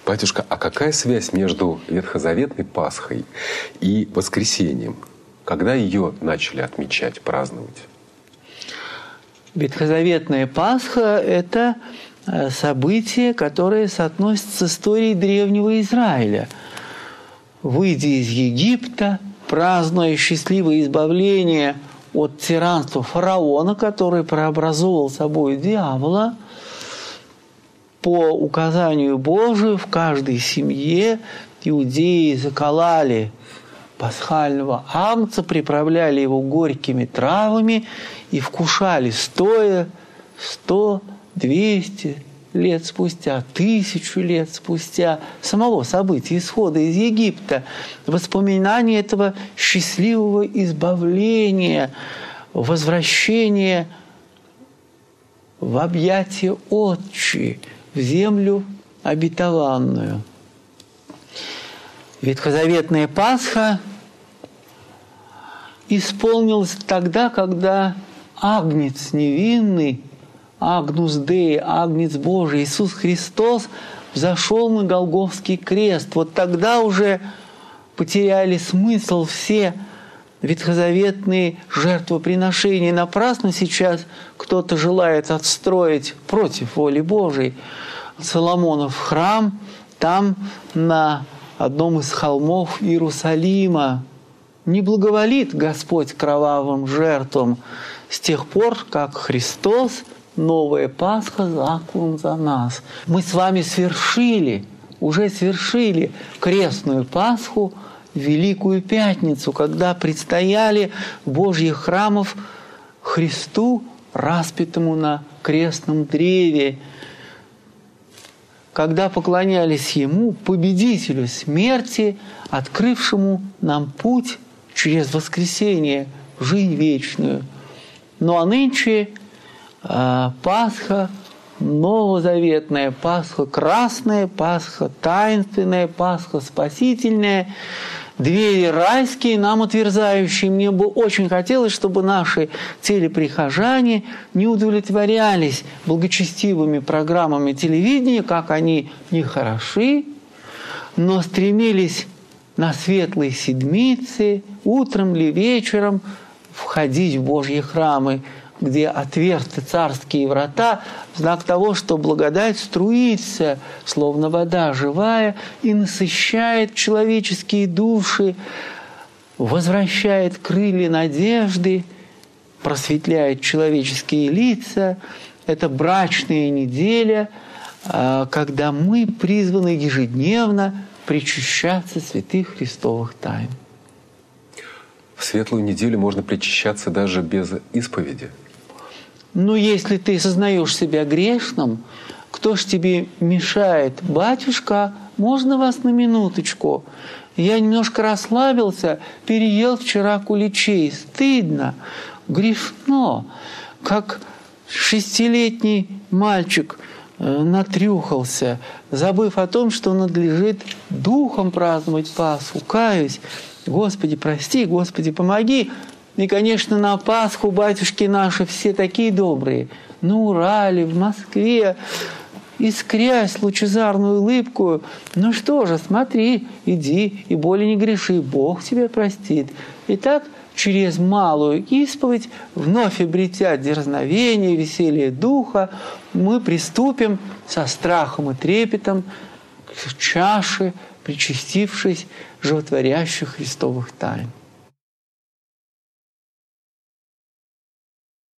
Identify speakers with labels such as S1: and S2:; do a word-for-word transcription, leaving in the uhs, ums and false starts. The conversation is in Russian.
S1: Батюшка, а какая связь между ветхозаветной Пасхой и воскресением? Когда ее начали отмечать, праздновать?
S2: Ветхозаветная Пасха – это событие, которое соотносится с историей древнего Израиля. Выйдя из Египта, празднуя счастливое избавление от тиранства фараона, который преобразовал собой дьявола, по указанию Божию в каждой семье иудеи закололи пасхального агнца, приправляли его горькими травами и вкушали стоя сто, двести лет спустя, тысячу лет спустя самого события исхода из Египта, воспоминания этого счастливого избавления, возвращения в объятия Отчи, в землю обетованную. Ветхозаветная Пасха исполнилась тогда, когда Агнец невинный, Агнус Дей, Агнец Божий, Иисус Христос взошел на Голгофский крест. Вот тогда уже потеряли смысл все ветхозаветные жертвоприношения. Напрасно сейчас кто-то желает отстроить против воли Божией Соломонов храм там, на одном из холмов Иерусалима. Не благоволит Господь кровавым жертвам с тех пор, как Христос, новая Пасха, заклан за нас. Мы с вами свершили, уже свершили крестную Пасху, Великую Пятницу, когда предстояли Божьих храмов Христу, распятому на крестном древе, когда поклонялись Ему, победителю смерти, открывшему нам путь через воскресение в жизнь вечную. Ну а нынче э, Пасха новозаветная, Пасха красная, Пасха таинственная, Пасха спасительная, двери райские нам отверзающие. Мне бы очень хотелось, чтобы наши телеприхожане не удовлетворялись благочестивыми программами телевидения, как они не хороши, но стремились на светлые седмицы, утром ли вечером, входить в Божьи храмы, где отверсты царские врата, в знак того, что благодать струится, словно вода живая, и насыщает человеческие души, возвращает крылья надежды, просветляет человеческие лица. Это брачная неделя, когда мы призваны ежедневно причащаться святых Христовых тайн.
S1: В светлую неделю можно причащаться даже без исповеди.
S2: Ну, если ты сознаешь себя грешным, кто ж тебе мешает? Батюшка, можно вас на минуточку? Я немножко расслабился, переел вчера куличей. Стыдно, грешно. Как шестилетний мальчик натрюхался, забыв о том, что надлежит духом праздновать Пасху. Каюсь. Господи, прости, Господи, помоги. И, конечно, на Пасху батюшки наши все такие добрые. На Урале, в Москве, искрясь лучезарную улыбку. Ну что же, смотри, иди и более не греши, Бог тебя простит. Итак, через малую исповедь, вновь обретя дерзновение, веселье духа, мы приступим со страхом и трепетом к чаше, причастившись животворящих Христовых тайн.